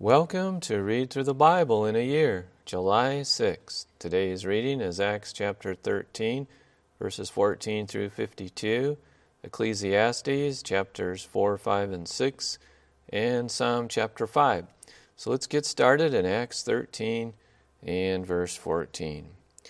Welcome to Read Through the Bible in a Year, July 6th. Today's reading is Acts chapter 13, verses 14 through 52, Ecclesiastes chapters 4, 5, and 6, and Psalm chapter 5. So let's get started in Acts 13 and verse 14.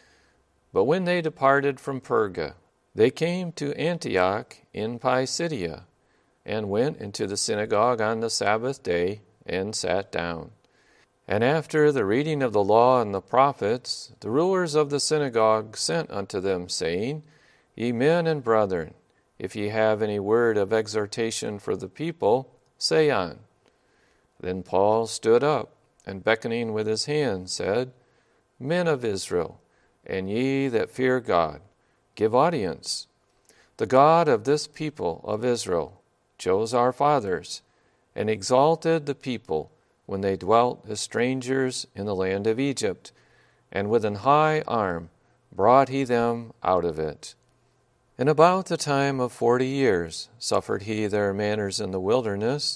But when they departed from Perga, they came to Antioch in Pisidia, and went into the synagogue on the Sabbath day, and sat down. And after the reading of the law and the prophets, the rulers of the synagogue sent unto them, saying, Ye men and brethren, if ye have any word of exhortation for the people, say on. Then Paul stood up, and beckoning with his hand, said, Men of Israel, and ye that fear God, give audience. The God of this people of Israel chose our fathers, and exalted the people when they dwelt as strangers in the land of Egypt, and with an high arm brought he them out of it. And about the time of 40 years suffered he their manners in the wilderness.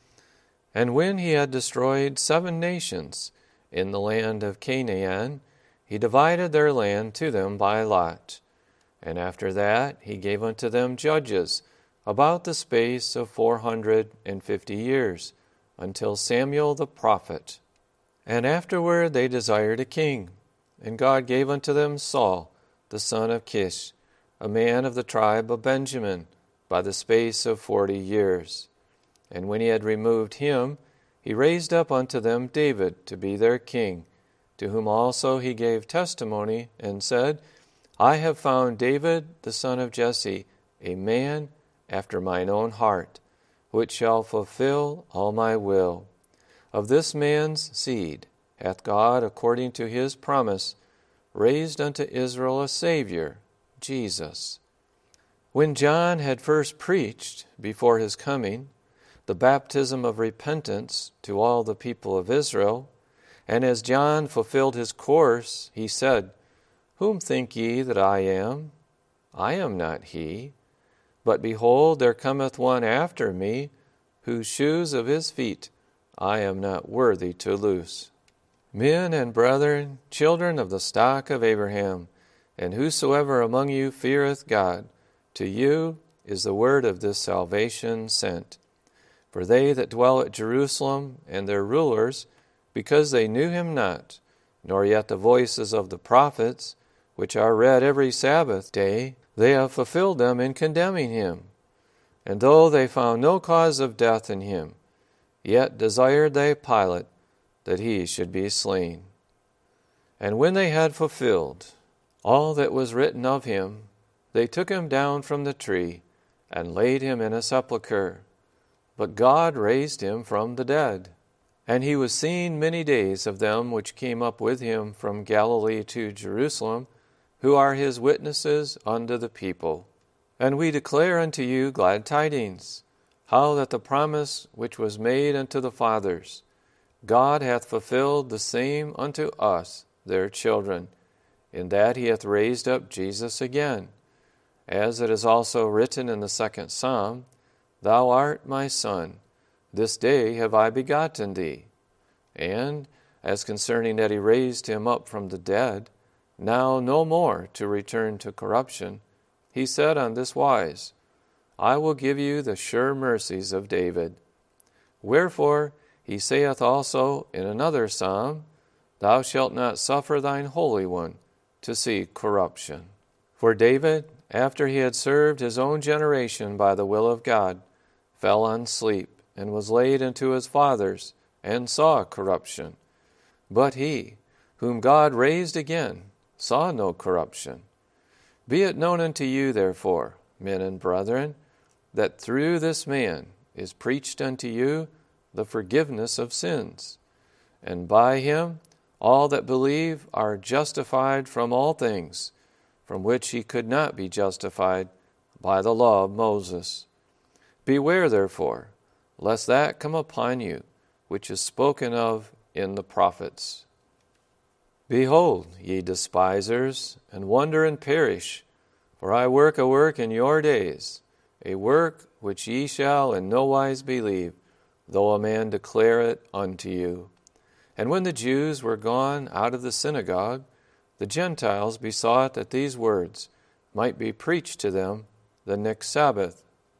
And when he had destroyed 7 nations in the land of Canaan, he divided their land to them by lot. And after that he gave unto them judges, about the space of 450 years, until Samuel the prophet. And afterward they desired a king, and God gave unto them Saul, the son of Kish, a man of the tribe of Benjamin, by the space of 40 years. And when he had removed him, he raised up unto them David to be their king, to whom also he gave testimony, and said, I have found David the son of Jesse, a man after mine own heart, which shall fulfill all my will. Of this man's seed hath God, according to his promise, raised unto Israel a Savior, Jesus. When John had first preached before his coming the baptism of repentance to all the people of Israel, and as John fulfilled his course, he said, Whom think ye that I am? I am not he. But behold, there cometh one after me, whose shoes of his feet I am not worthy to loose. Men and brethren, children of the stock of Abraham, and whosoever among you feareth God, to you is the word of this salvation sent. For they that dwell at Jerusalem and their rulers, because they knew him not, nor yet the voices of the prophets, which are read every Sabbath day, they have fulfilled them in condemning him. And though they found no cause of death in him, yet desired they Pilate that he should be slain. And when they had fulfilled all that was written of him, they took him down from the tree, and laid him in a sepulchre. But God raised him from the dead. And he was seen many days of them which came up with him from Galilee to Jerusalem, who are his witnesses unto the people. And we declare unto you glad tidings, how that the promise which was made unto the fathers, God hath fulfilled the same unto us, their children, in that he hath raised up Jesus again. As it is also written in the 2nd Psalm, Thou art my son, this day have I begotten thee. And, as concerning that he raised him up from the dead, now no more to return to corruption, he said on this wise, I will give you the sure mercies of David. Wherefore he saith also in another psalm, Thou shalt not suffer thine Holy One to see corruption. For David, after he had served his own generation by the will of God, fell on sleep, and was laid unto his fathers, and saw corruption. But he, whom God raised again, saw no corruption. Be it known unto you, therefore, men and brethren, that through this man is preached unto you the forgiveness of sins. And by him all that believe are justified from all things, from which he could not be justified by the law of Moses. Beware, therefore, lest that come upon you, which is spoken of in the prophets. Behold, ye despisers, and wonder and perish, for I work a work in your days, a work which ye shall in no wise believe, though a man declare it unto you. And when the Jews were gone out of the synagogue, the Gentiles besought that these words might be preached to them the next Sabbath.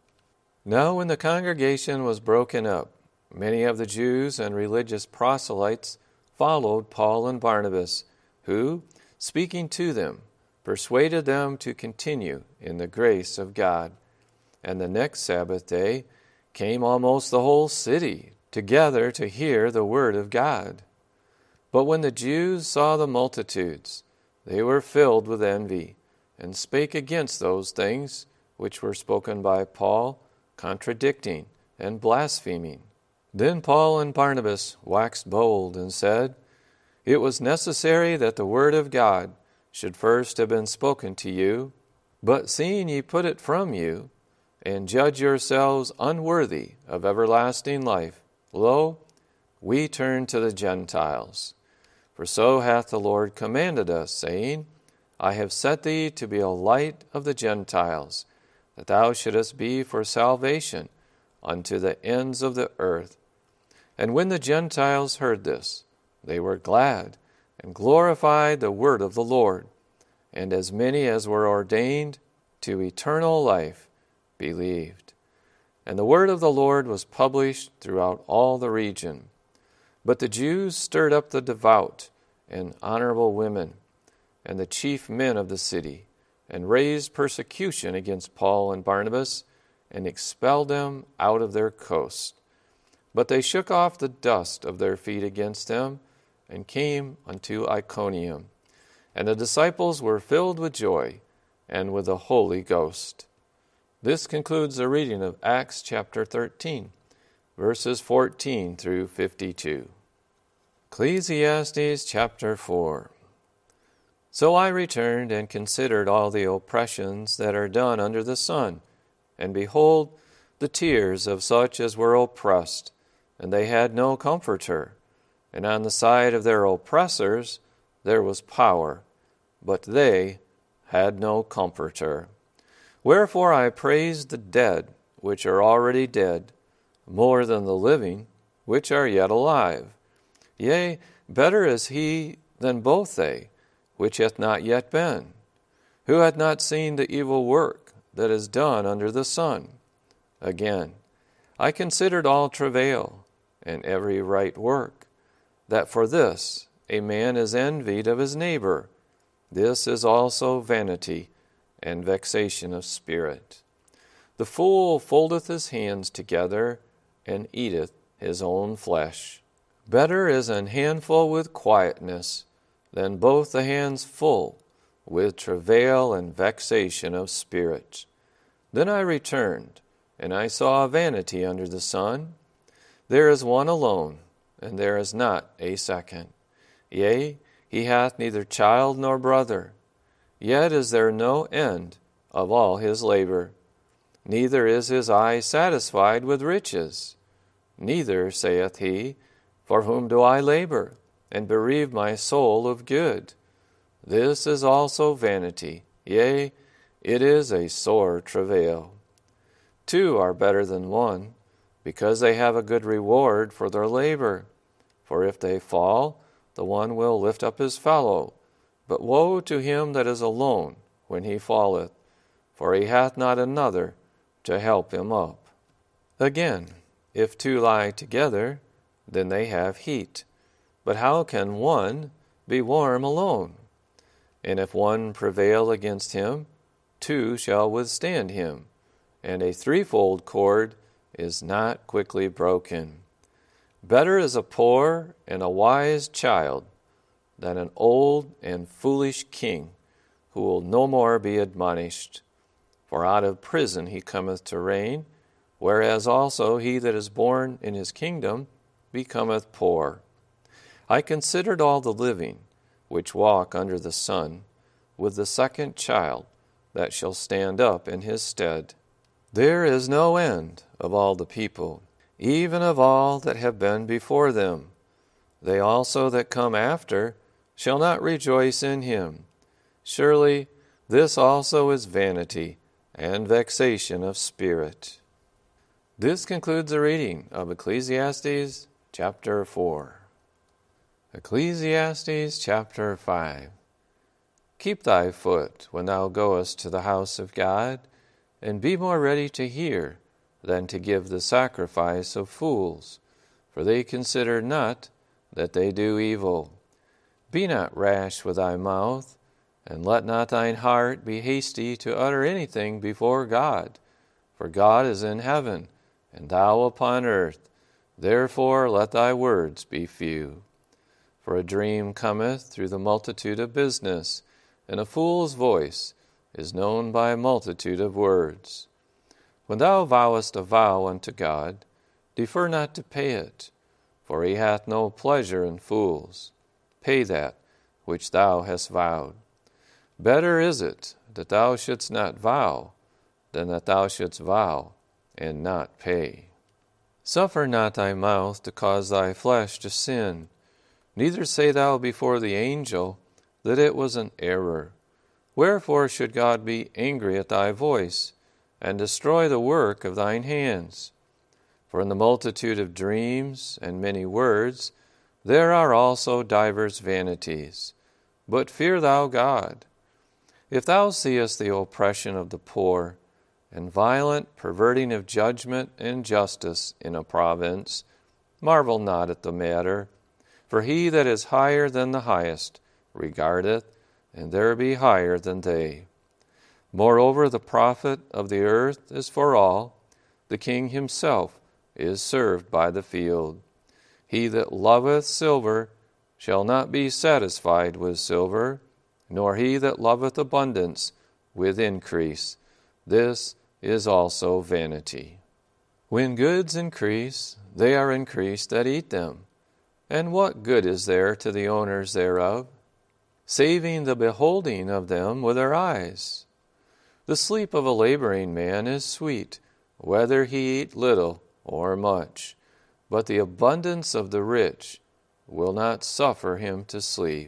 Now when the congregation was broken up, many of the Jews and religious proselytes followed Paul and Barnabas, who, speaking to them, persuaded them to continue in the grace of God. And the next Sabbath day came almost the whole city together to hear the word of God. But when the Jews saw the multitudes, they were filled with envy, and spake against those things which were spoken by Paul, contradicting and blaspheming. Then Paul and Barnabas waxed bold and said, It was necessary that the word of God should first have been spoken to you, but seeing ye put it from you, and judge yourselves unworthy of everlasting life, lo, we turn to the Gentiles. For so hath the Lord commanded us, saying, I have set thee to be a light of the Gentiles, that thou shouldest be for salvation unto the ends of the earth. And when the Gentiles heard this, they were glad, and glorified the word of the Lord. And as many as were ordained to eternal life believed. And the word of the Lord was published throughout all the region. But the Jews stirred up the devout and honorable women, and the chief men of the city, and raised persecution against Paul and Barnabas, and expelled them out of their coast. But they shook off the dust of their feet against them, and came unto Iconium. And the disciples were filled with joy, and with the Holy Ghost. This concludes the reading of Acts chapter 13, verses 14 through 52. Ecclesiastes chapter 4. So I returned and considered all the oppressions that are done under the sun, and behold, the tears of such as were oppressed, and they had no comforter. And on the side of their oppressors there was power, but they had no comforter. Wherefore I praise the dead, which are already dead, more than the living, which are yet alive. Yea, better is he than both they, which hath not yet been, who hath not seen the evil work that is done under the sun. Again, I considered all travail, and every right work, that for this a man is envied of his neighbor. This is also vanity and vexation of spirit. The fool foldeth his hands together, and eateth his own flesh. Better is an handful with quietness, than both the hands full with travail and vexation of spirit. Then I returned, and I saw a vanity under the sun. There is one alone, and there is not a second. Yea, he hath neither child nor brother. Yet is there no end of all his labor. Neither is his eye satisfied with riches. Neither saith he, For whom do I labor, and bereave my soul of good? This is also vanity, yea, it is a sore travail. Two are better than one, because they have a good reward for their labor. For if they fall, the one will lift up his fellow. But woe to him that is alone when he falleth, for he hath not another to help him up. Again, if two lie together, then they have heat. But how can one be warm alone? And if one prevail against him, two shall withstand him, and a threefold cord is not quickly broken. Better is a poor and a wise child than an old and foolish king, who will no more be admonished. For out of prison he cometh to reign, whereas also he that is born in his kingdom becometh poor. I considered all the living, which walk under the sun, with the second child that shall stand up in his stead. There is no end of all the people, even of all that have been before them. They also that come after shall not rejoice in him. Surely this also is vanity and vexation of spirit. This concludes the reading of Ecclesiastes chapter 4. Ecclesiastes chapter 5. Keep thy foot when thou goest to the house of God, and be more ready to hear than to give the sacrifice of fools, for they consider not that they do evil. Be not rash with thy mouth, and let not thine heart be hasty to utter anything before God. For God is in heaven, and thou upon earth. Therefore let thy words be few. For a dream cometh through the multitude of business, and a fool's voice is known by a multitude of words. When thou vowest a vow unto God, defer not to pay it, for he hath no pleasure in fools. Pay that which thou hast vowed. Better is it that thou shouldst not vow, than that thou shouldst vow and not pay. Suffer not thy mouth to cause thy flesh to sin, neither say thou before the angel that it was an error. Wherefore should God be angry at thy voice, and destroy the work of thine hands? For in the multitude of dreams and many words there are also divers vanities. But fear thou God. If thou seest the oppression of the poor, and violent perverting of judgment and justice in a province, marvel not at the matter. For he that is higher than the highest regardeth, and there be higher than they. Moreover, the profit of the earth is for all. The king himself is served by the field. He that loveth silver shall not be satisfied with silver, nor he that loveth abundance with increase. This is also vanity. When goods increase, they are increased that eat them. And what good is there to the owners thereof, saving the beholding of them with their eyes? The sleep of a laboring man is sweet, whether he eat little or much, but the abundance of the rich will not suffer him to sleep.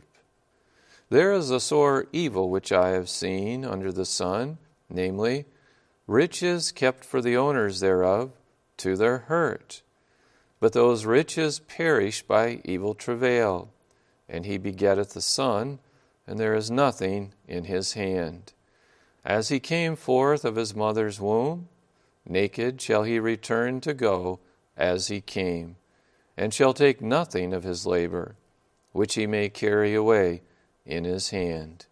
There is a sore evil which I have seen under the sun, namely, riches kept for the owners thereof, to their hurt. But those riches perish by evil travail, and he begetteth a son, and there is nothing in his hand. As he came forth of his mother's womb, naked shall he return to go as he came, and shall take nothing of his labor, which he may carry away in his hand.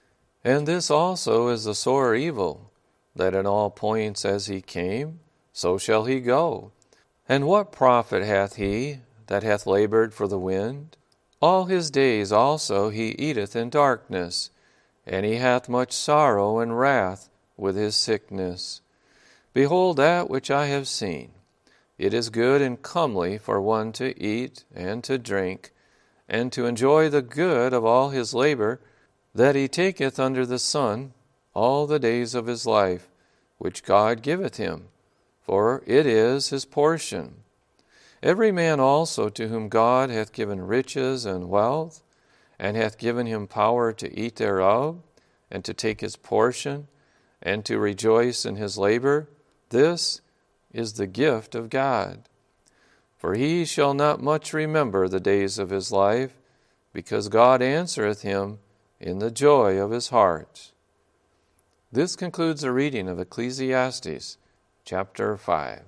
And this also is the sore evil, that in all points as he came, so shall he go. And what profit hath he that hath labored for the wind? All his days also he eateth in darkness, and he hath much sorrow and wrath with his sickness. Behold that which I have seen. It is good and comely for one to eat and to drink, and to enjoy the good of all his labor, that he taketh under the sun all the days of his life, which God giveth him, for it is his portion. Every man also to whom God hath given riches and wealth, and hath given him power to eat thereof, and to take his portion, and to rejoice in his labor, this is the gift of God. For he shall not much remember the days of his life, because God answereth him in the joy of his heart. This concludes the reading of Ecclesiastes chapter 5.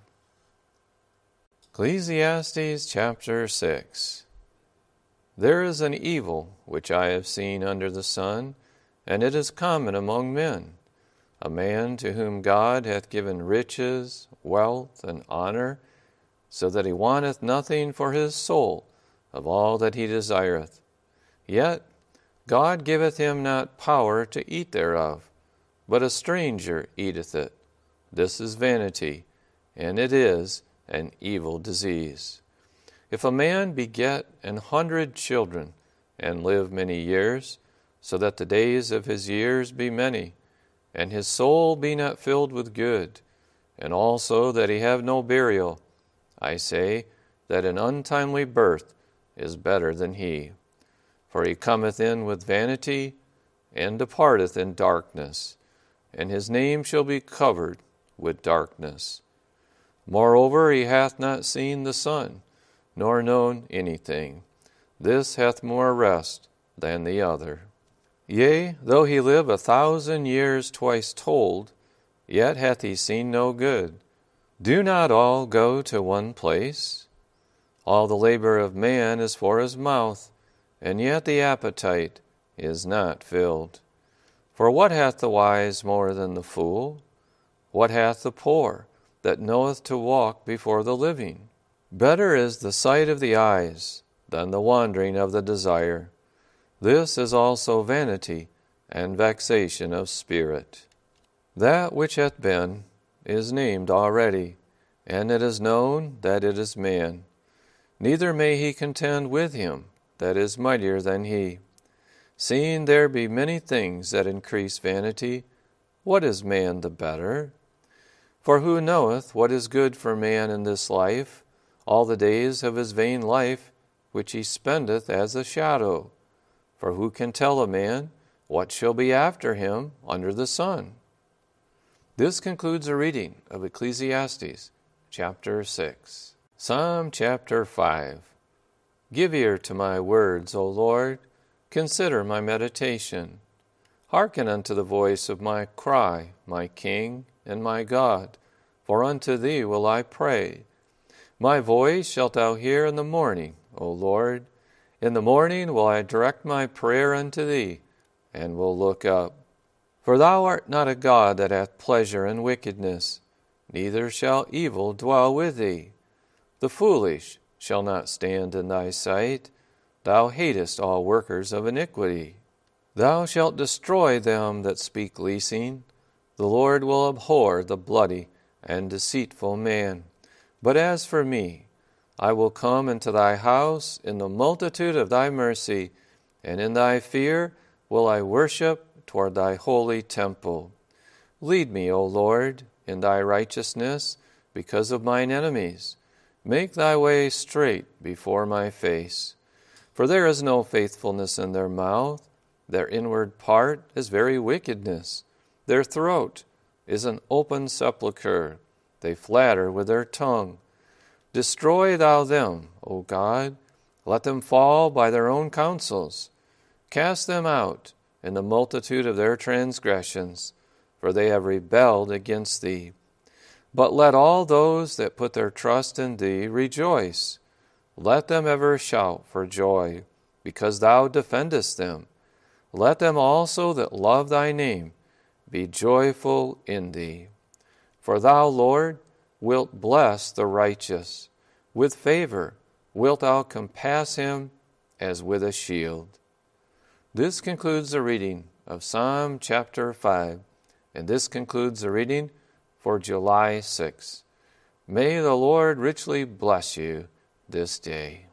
Ecclesiastes chapter 6. There is an evil which I have seen under the sun, and it is common among men, a man to whom God hath given riches, wealth, and honor, so that he wanteth nothing for his soul of all that he desireth. Yet God giveth him not power to eat thereof, but a stranger eateth it. This is vanity, and it is an evil disease. If a man beget 100 children, and live many years, so that the days of his years be many, and his soul be not filled with good, and also that he have no burial, I say that an untimely birth is better than he. For he cometh in with vanity, and departeth in darkness, and his name shall be covered with darkness. Moreover, he hath not seen the sun, nor known anything. This hath more rest than the other. Yea, though he live 1,000 years twice told, yet hath he seen no good. Do not all go to one place? All the labor of man is for his mouth, and yet the appetite is not filled. For what hath the wise more than the fool? What hath the poor that knoweth to walk before the living? Better is the sight of the eyes than the wandering of the desire. This is also vanity and vexation of spirit. That which hath been is named already, and it is known that it is man. Neither may he contend with him that is mightier than he. Seeing there be many things that increase vanity, what is man the better? For who knoweth what is good for man in this life, all the days of his vain life, which he spendeth as a shadow? For who can tell a man what shall be after him under the sun? This concludes a reading of Ecclesiastes, chapter 6. Psalm chapter 5. Give ear to my words, O Lord. Consider my meditation. Hearken unto the voice of my cry, my King and my God, for unto thee will I pray. My voice shalt thou hear in the morning, O Lord. In the morning will I direct my prayer unto thee, and will look up. For thou art not a God that hath pleasure in wickedness, neither shall evil dwell with thee. The foolish shall not stand in thy sight. Thou hatest all workers of iniquity. Thou shalt destroy them that speak leasing. The Lord will abhor the bloody and deceitful man. But as for me, I will come into thy house in the multitude of thy mercy, and in thy fear will I worship toward thy holy temple. Lead me, O Lord, in thy righteousness because of mine enemies. Make thy way straight before my face. For there is no faithfulness in their mouth. Their inward part is very wickedness. Their throat is an open sepulchre. They flatter with their tongue. Destroy thou them, O God. Let them fall by their own counsels. Cast them out in the multitude of their transgressions, for they have rebelled against thee. But let all those that put their trust in thee rejoice. Let them ever shout for joy, because thou defendest them. Let them also that love thy name be joyful in thee. For thou, Lord, wilt bless the righteous. With favor wilt thou compass him as with a shield. This concludes the reading of Psalm chapter 5, and this concludes the reading for July 6. May the Lord richly bless you this day.